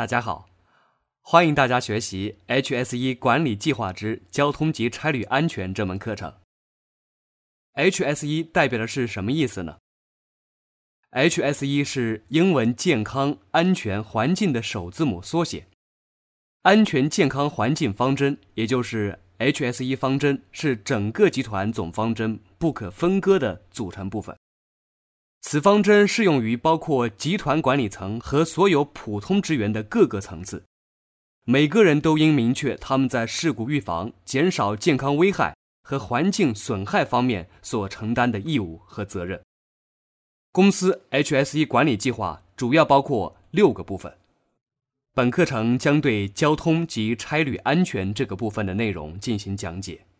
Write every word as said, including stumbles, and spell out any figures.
大家好，欢迎大家学习 H S E 管理计划之交通及差旅安全这门课程。H S E 代表的是什么意思呢？ H S E 是英文健康、安全、环境的首字母缩写。安全健康环境方针，也就是 H S E 方针，是整个集团总方针不可分割的组成部分。此方针适用于包括集团管理层和所有普通职员的各个层次。每个人都应明确他们在事故预防、减少健康危害和环境损害方面所承担的义务和责任。公司 H S E 管理计划主要包括六个部分。本课程将对交通及差旅安全这个部分的内容进行讲解。